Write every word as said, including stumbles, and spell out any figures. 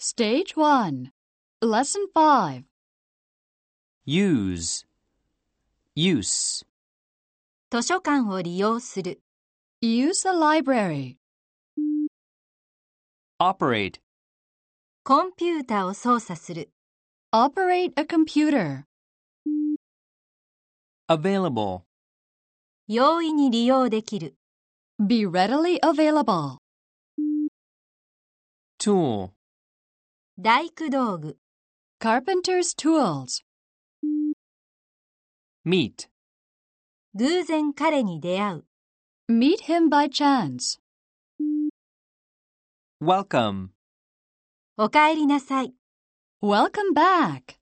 Stage one. Lesson five. Use, use, 図書館を利用する。 Use the library. operate, コンピュータを操作する。 Operate a computer. available, 容易に利用できる。 Be readily available. tool, 大工道具。 Carpenter's tools. meet, 偶然彼に出会う。 Meet him by chance. welcome. おかえりなさい。 Welcome back.